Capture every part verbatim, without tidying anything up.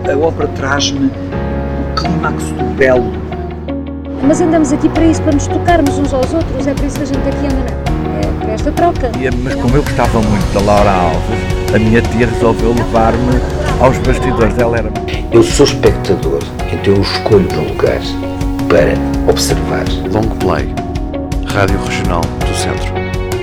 a ópera traz-me o clímax do belo. Mas andamos aqui para isso, para nos tocarmos uns aos outros, é por isso que a gente aqui anda, não? É para esta troca. E, mas como eu gostava muito da Laura Alves, a minha tia resolveu levar-me aos bastidores dela. Era... Eu sou espectador, então eu escolho um lugar para observar. Long Play, Rádio Regional do Centro.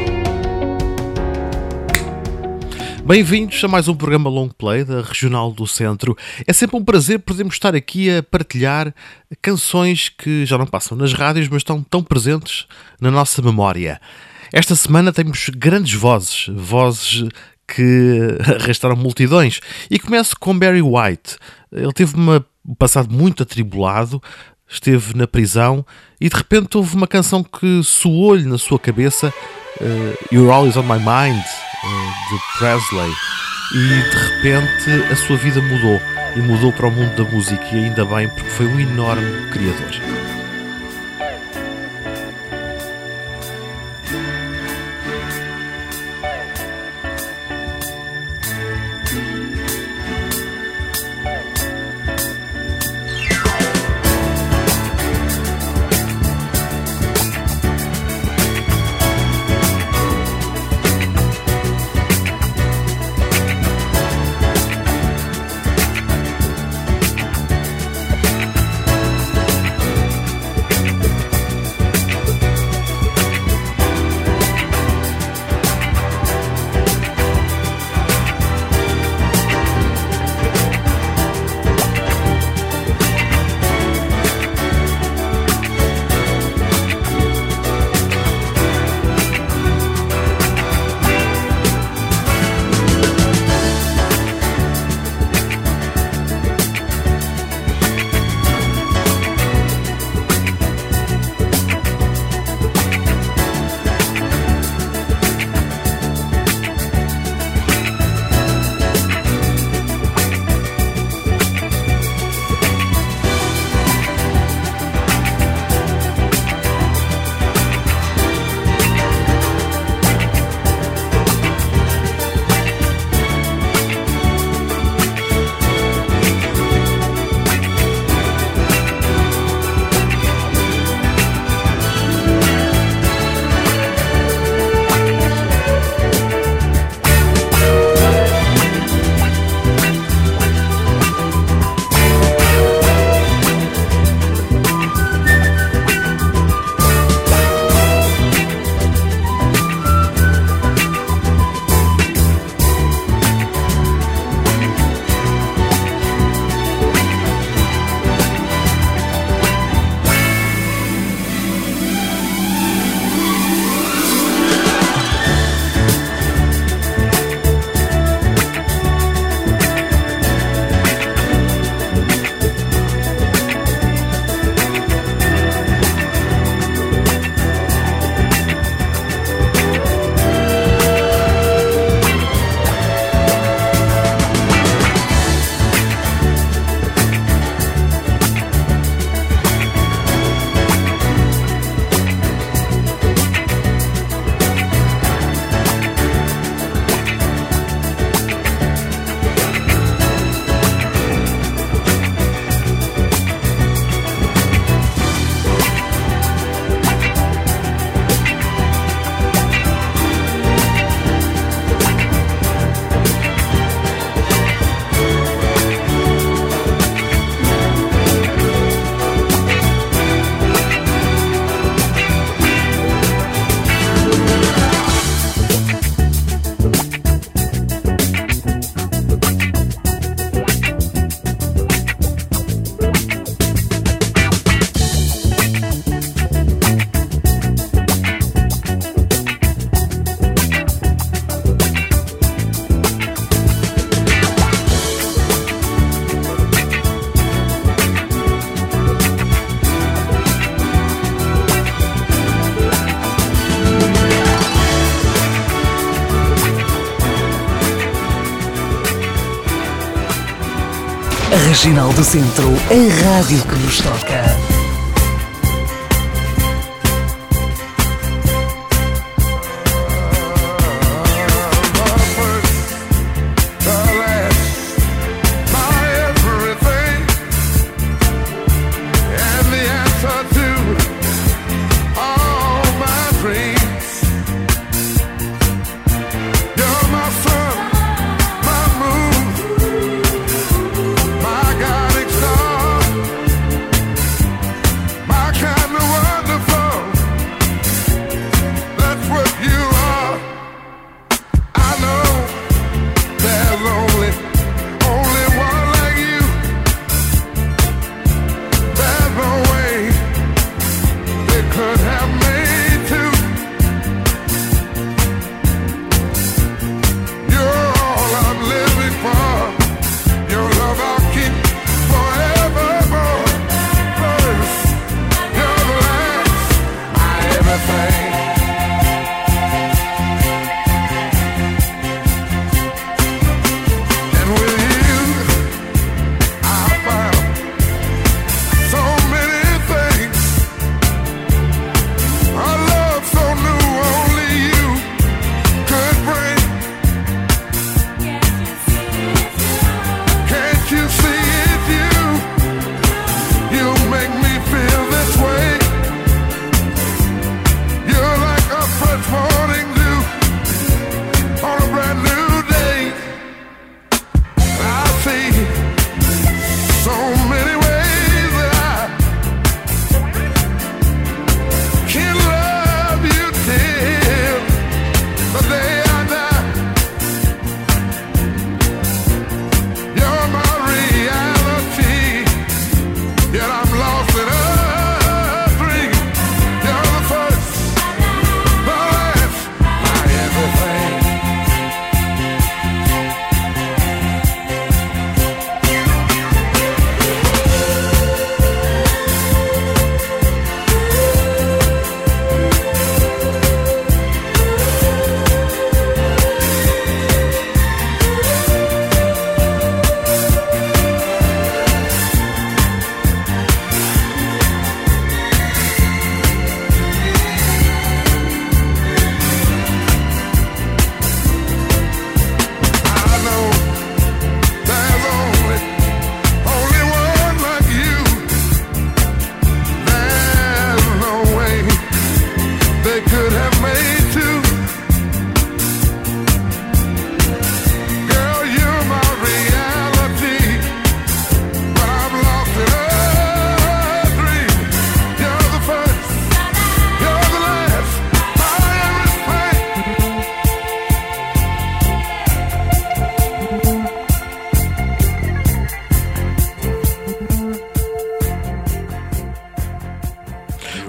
Bem-vindos a mais um programa Long Play da Regional do Centro. É sempre um prazer podermos estar aqui a partilhar canções que já não passam nas rádios, mas estão tão presentes na nossa memória. Esta semana temos grandes vozes, vozes que arrastaram multidões. E começo com Barry White. Ele teve uma, um passado muito atribulado, esteve na prisão e de repente houve uma canção que soou-lhe na sua cabeça, uh, You're Always On My Mind, de Presley, e de repente a sua vida mudou e mudou para o mundo da música, e ainda bem, porque foi um enorme criador. Regional do Centro, a rádio que nos toca. My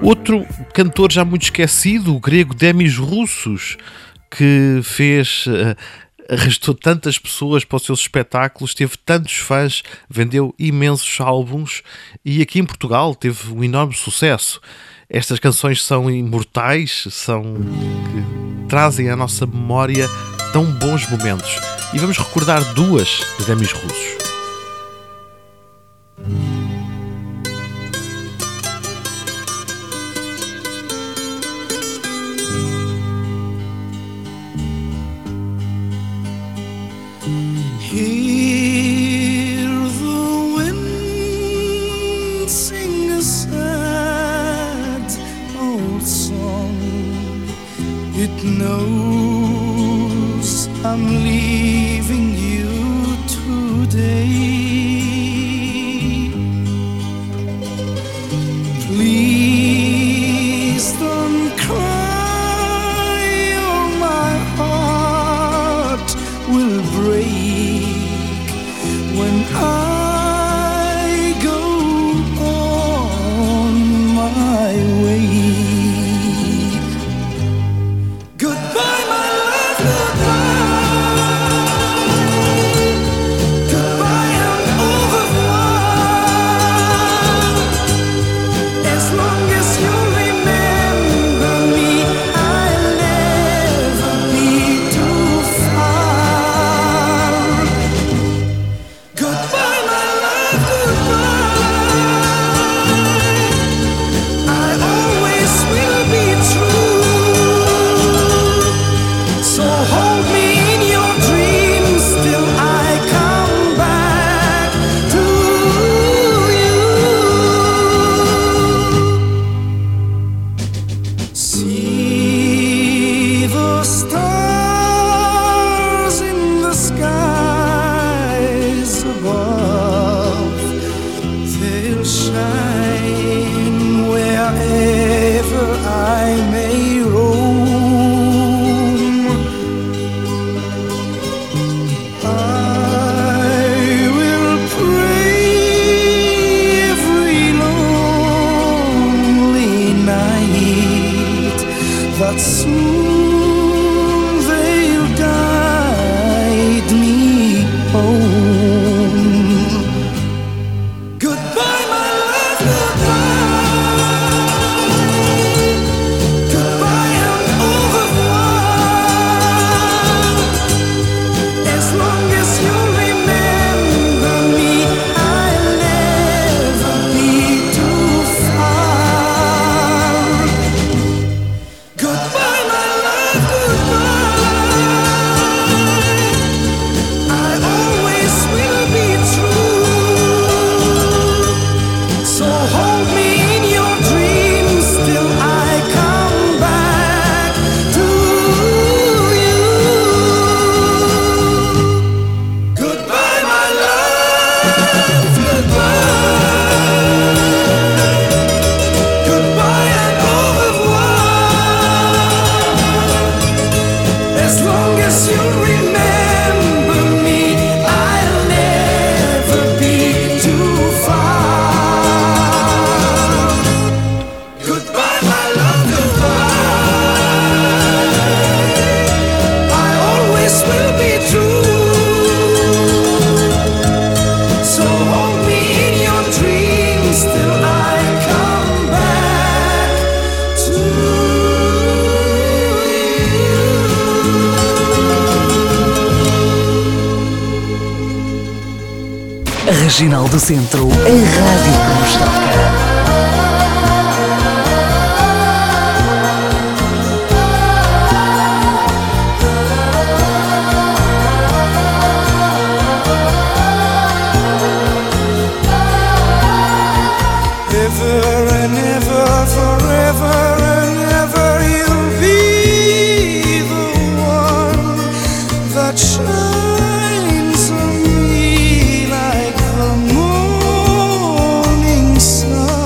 Outro cantor já muito esquecido, o grego Demis Roussos, que fez, uh, arrastou tantas pessoas para os seus espetáculos, teve tantos fãs, vendeu imensos álbuns e aqui em Portugal teve um enorme sucesso. Estas canções são imortais, são que trazem à nossa memória tão bons momentos. E vamos recordar duas de Demis Roussos. Hear the wind sing a sad old song. It knows I'm leaving you today. Please don't cry or my heart will break when I go on my way. Goodbye, my love, goodbye. Goodbye and au revoir. As long as you remember me, I'll never be too far. Goodbye, my love, goodbye. I always will be true. So hold me in your dreams till I come back to you. See the stars in the skies above. They'll shine wherever I may roam. I will pray every lonely night that soon they'll guide me home. Goodbye, my love, goodbye. Goodbye and au revoir. As long as you remember me, I'll never be too far. Goodbye, my love, goodbye. I always will be true. So hold me in your dreams till I come back to you. Goodbye, my love, goodbye. Goodbye and au revoir. As long as you remember me, I'll never be too far. Goodbye, my love, goodbye. I always will be true. So hold me in your dreams till I come back to you. Regional do Centro, a rádio que nos toca. Ever and ever, forever and ever, you'll be the one that shines on me like the morning sun.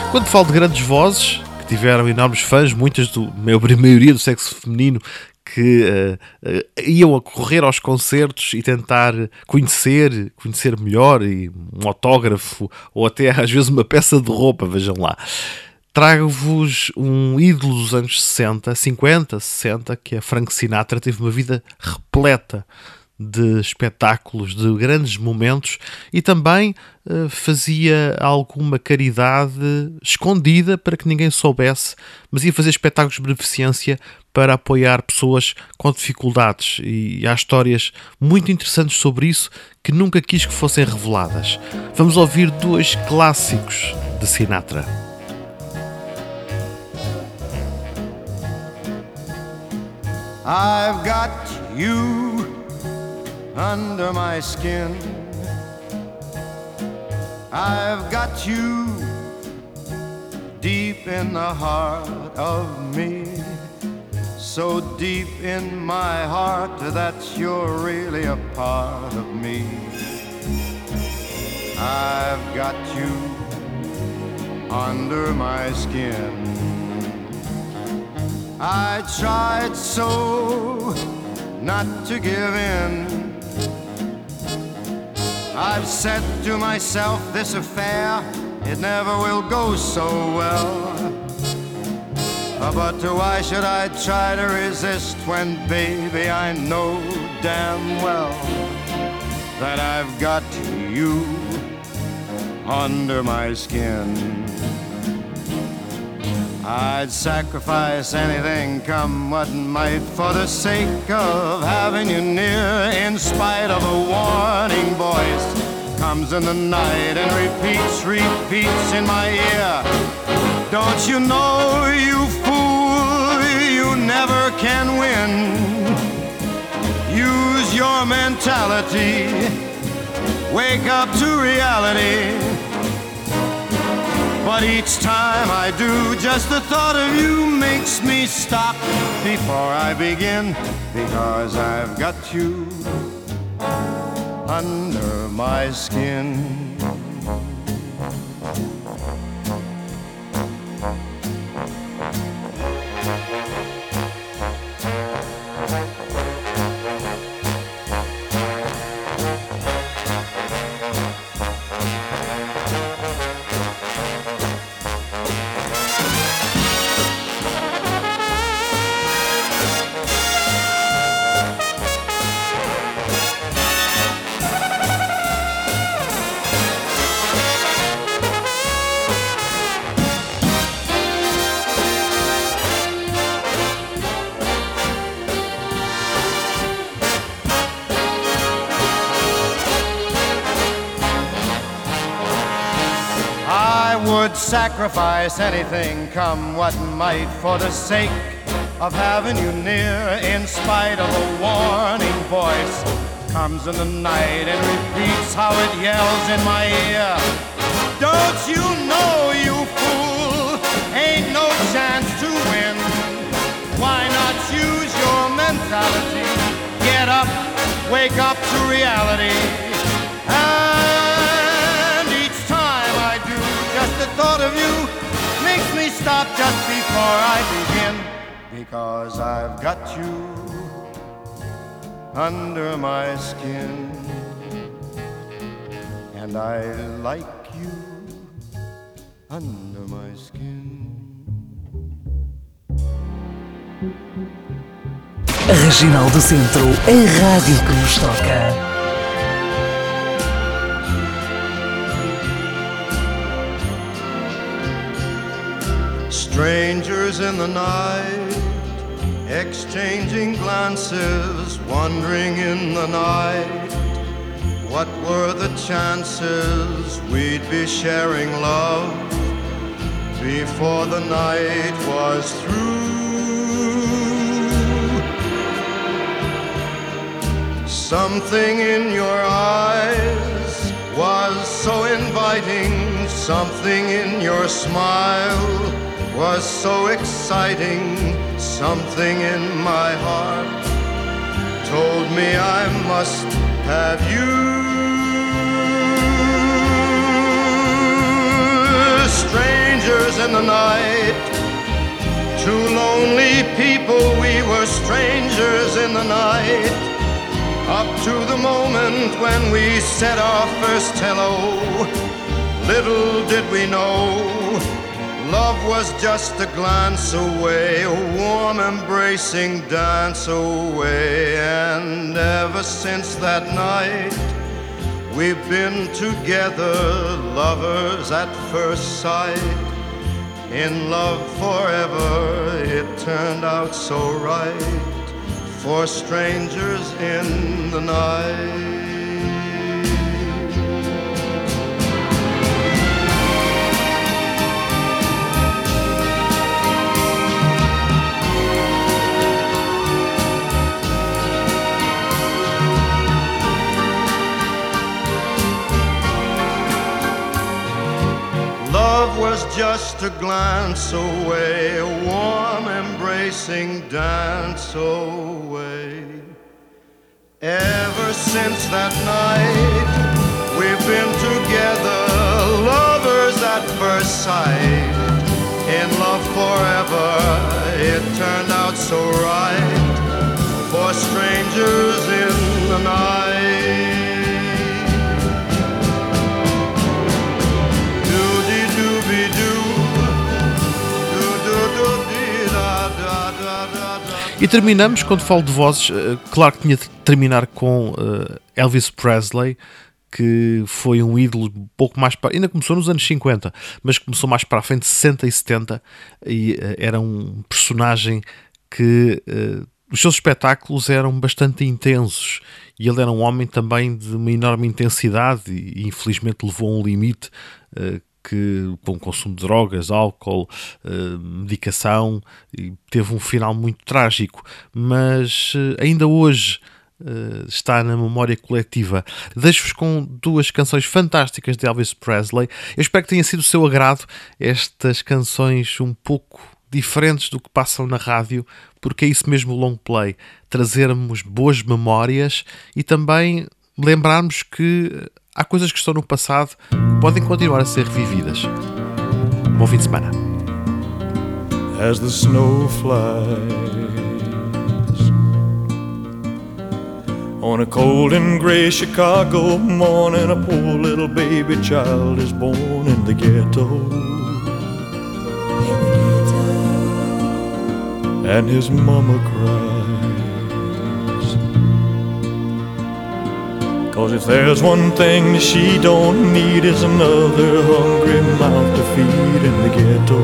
Quando falo de grandes vozes, que tiveram enormes fãs, muitas do, a maioria do sexo feminino, que uh, uh, iam a correr aos concertos e tentar conhecer, conhecer melhor, e um autógrafo, ou até às vezes uma peça de roupa, vejam lá. Trago-vos um ídolo dos anos sessenta, cinquenta, sessenta, que é Frank Sinatra. Teve uma vida repleta de espetáculos, de grandes momentos, e também uh, fazia alguma caridade escondida para que ninguém soubesse, mas ia fazer espetáculos de beneficência para apoiar pessoas com dificuldades, e há histórias muito interessantes sobre isso que nunca quis que fossem reveladas. Vamos ouvir dois clássicos de Sinatra. I've got you under my skin. I've got you deep in the heart of me. So deep in my heart that you're really a part of me. I've got you under my skin. I tried so not to give in. I've said to myself, this affair, it never will go so well. Uh, But why should I try to resist when, baby, I know damn well that I've got you under my skin. I'd sacrifice anything, come what might, for the sake of having you near, in spite of a warning voice comes in the night and repeats, repeats in my ear. Don't you know, you fool, you never can win. Use your mentality, wake up to reality. But each time I do, just the thought of you makes me stop before I begin, because I've got you under my skin. Would sacrifice anything, come what might, for the sake of having you near, in spite of a warning voice comes in the night and repeats how it yells in my ear. Don't you know, you fool, ain't no chance to win. Why not use your mentality, get up, wake up to reality. The thought of you makes me stop just before I begin, because I've got you under my skin, and I like you under my skin. Regional do Centro, a rádio que nos toca. Strangers in the night, exchanging glances, wandering in the night. What were the chances we'd be sharing love before the night was through? Something in your eyes was so inviting, something in your smile was so exciting, something in my heart told me I must have you. Strangers in the night. Two lonely people, we were strangers in the night. Up to the moment when we said our first hello, little did we know, love was just a glance away, a warm embracing dance away. And ever since that night, we've been together, lovers at first sight. In love forever, it turned out so right, for strangers in the night. Love was just a glance away, a warm embracing dance away. Ever since that night, we've been together, lovers at first sight. In love forever, it turned out so right, for strangers in the night. E terminamos, quando falo de vozes, claro que tinha de terminar com uh, Elvis Presley, que foi um ídolo um pouco mais para... Ainda começou nos anos cinquenta, mas começou mais para a frente, sessenta e setenta, e uh, era um personagem que... Uh, os seus espetáculos eram bastante intensos, e ele era um homem também de uma enorme intensidade, e, e infelizmente levou a um limite uh, que, com o consumo de drogas, álcool, uh, medicação, e teve um final muito trágico, mas uh, ainda hoje uh, está na memória coletiva. Deixo-vos com duas canções fantásticas de Elvis Presley. Eu espero que tenha sido do seu agrado estas canções um pouco diferentes do que passam na rádio, porque é isso mesmo o long play, trazermos boas memórias e também lembrarmos que há coisas que estão no passado que podem continuar a ser revividas. Bom fim de semana. As the snow flies on a cold and gray Chicago morning, a poor little baby child is born in the ghetto. And his mama cries, 'cause if there's one thing that she don't need, is another hungry mouth to feed in the ghetto.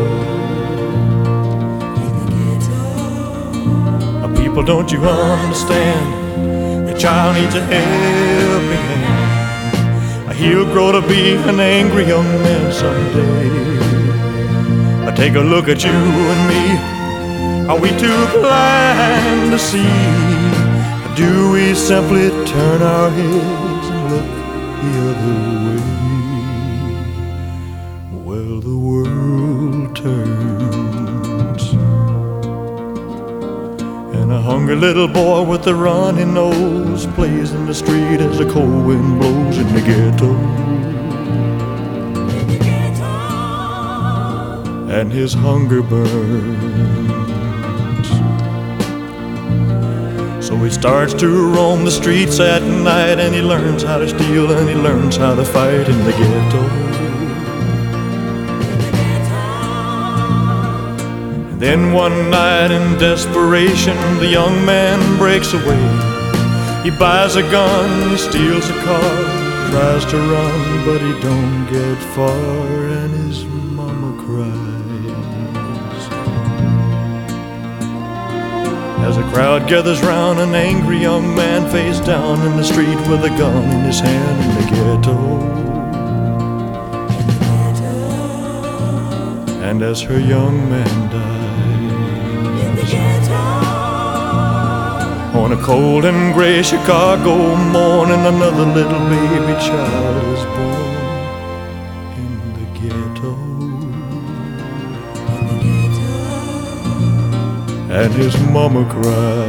Now, people, don't you understand? The child needs a helping hand. He'll grow to be an angry young man someday. I take a look at you and me. Are we too blind to see? Or do we simply turn our heads and look the other way? Well, the world turns, and a hungry little boy with a runny nose plays in the street as the cold wind blows in the ghetto. And his hunger burns. So he starts to roam the streets at night, and he learns how to steal, and he learns how to fight in the ghetto. And then one night in desperation, the young man breaks away. He buys a gun, he steals a car, tries to run, but he don't get far, and his mama cries. As a crowd gathers round an angry young man face down in the street with a gun in his hand in the ghetto. And as her young man dies on a cold and gray Chicago morning, another little baby child is born in the ghetto. And his mama cried.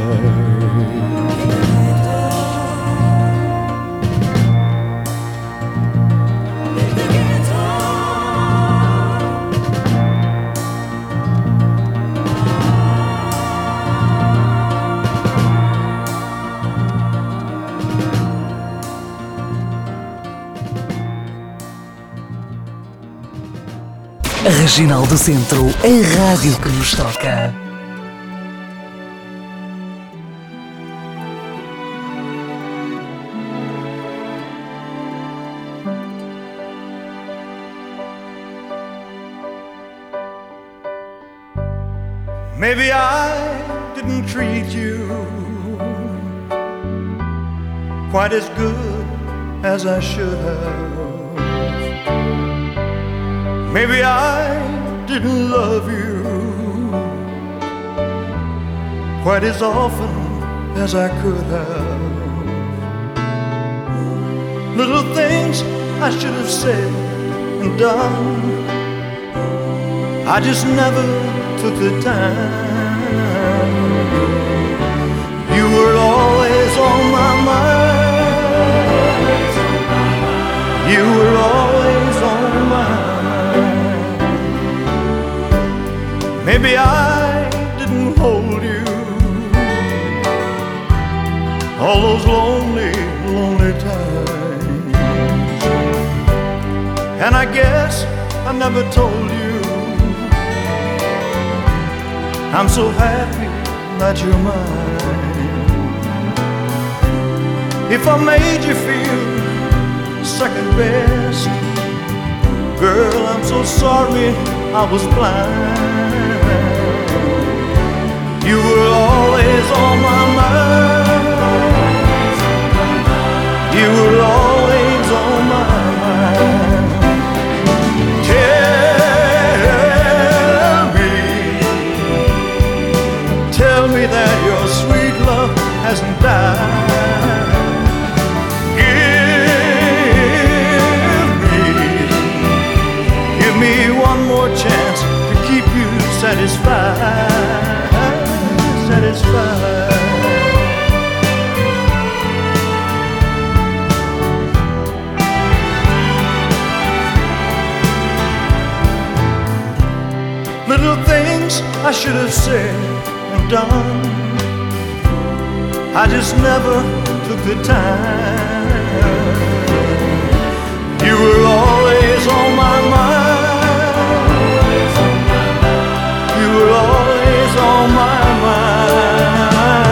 Regional do Centro, a rádio que nos toca. Maybe I didn't treat you quite as good as I should have. Maybe I didn't love you quite as often as I could have. Little things I should have said and done, I just never took the time. You were always on my mind. You were always on my mind. Maybe I didn't hold you all those lonely, lonely times. And I guess I never told you I'm so happy that you're mine. If I made you feel second best, girl, I'm so sorry I was blind. You were always on my mind. You were always on my mind. Tell me that your sweet love hasn't died. Give me, give me one more chance to keep you satisfied, satisfied. Little things I should have said and done, I just never took the time. You were always on my mind. You were always on my mind.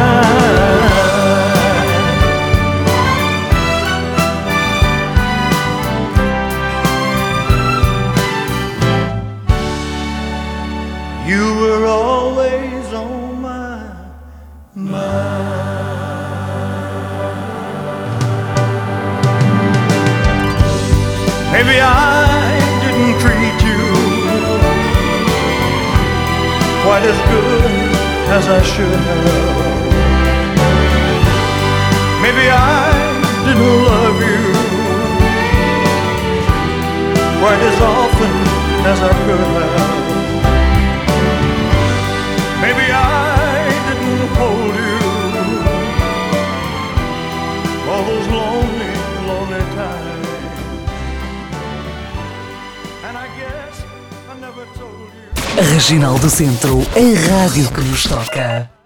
You were always on my mind. Maybe I didn't treat you quite as good as I should have. Maybe I didn't love you quite as often as I could have. Maybe I didn't hold you all those lonely, lonely times. And I guess I never told you. Regional do Centro, a rádio que nos toca.